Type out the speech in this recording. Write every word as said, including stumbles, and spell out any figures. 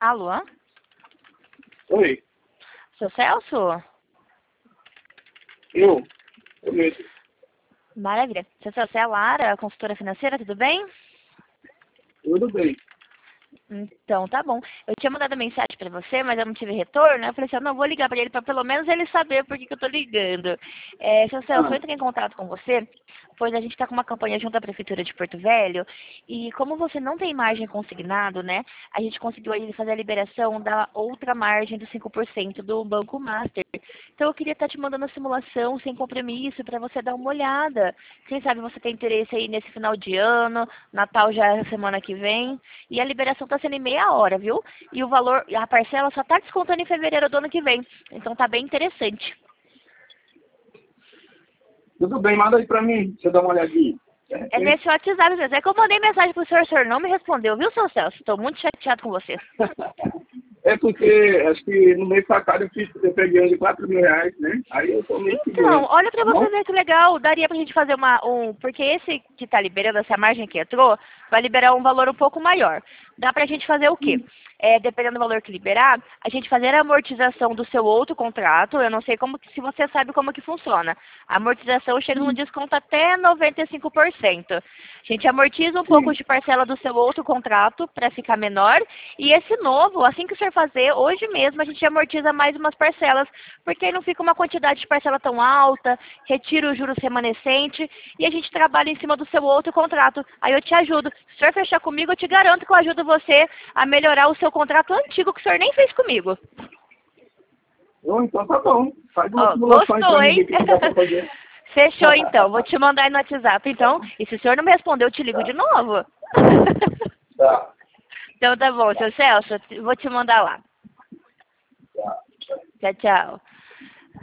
Alô? Oi, Seu Celso? eu, eu mesmo. Maravilha. Seu Celso, é a Lara, consultora financeira, tudo bem? Tudo bem. Então, tá bom. Eu tinha mandado mensagem pra você, mas eu não tive retorno. Eu falei assim, eu não vou ligar pra ele pra pelo menos ele saber por que, que eu tô ligando. É, seu Celso, eu Ah, entrei em contato com você, pois a gente tá com uma campanha junto à Prefeitura de Porto Velho, e como você não tem margem consignado, né, a gente conseguiu aí fazer a liberação da outra margem dos cinco por cento do Banco Master. Então, eu queria estar te mandando a simulação sem compromisso pra você dar uma olhada. Quem sabe você tem interesse aí nesse final de ano, Natal já é a semana que vem, e a liberação tá sendo em meia hora, viu? E o valor, a parcela só tá descontando em fevereiro do ano que vem. Então tá bem interessante. tudo bem, manda aí pra mim, deixa eu dar uma olhadinha. De É repente. nesse WhatsApp mesmo. É que eu mandei mensagem pro senhor, o senhor não me respondeu, viu, seu Celso? Estou muito chateado com você. É porque acho que no mês passado eu, fiz, eu peguei um de quatro mil reais, né? Aí eu tô meio Então, segurando. olha pra Tá você bom? ver que legal. Daria pra gente fazer uma, um... Porque esse que tá liberando, essa margem que entrou, vai liberar um valor um pouco maior. Dá pra gente fazer o quê? É, dependendo do valor que liberar, a gente fazer a amortização do seu outro contrato. Eu não sei como que, se você sabe como que funciona. A amortização chega num desconto até noventa e cinco por cento. A gente amortiza um pouco Sim. de parcela do seu outro contrato para ficar menor. E esse novo, assim que o senhor fazer, hoje mesmo a gente amortiza mais umas parcelas, porque aí não fica uma quantidade de parcela tão alta, retira os juros remanescente e a gente trabalha em cima do seu outro contrato. Aí eu te ajudo. Se o senhor fechar comigo, eu te garanto que eu ajudo você a melhorar o seu contrato antigo que o senhor nem fez comigo. Bom, então tá bom. Faz uma Ó, simulação aí pra gostou, mim, hein? ver o que que dá pra fazer. Fechou então. Vou te mandar aí no WhatsApp então. E se o senhor não me responder, eu te ligo de Tá, novo. tá, Então tá bom, seu Celso, vou te mandar lá. tá. Tchau, tchau.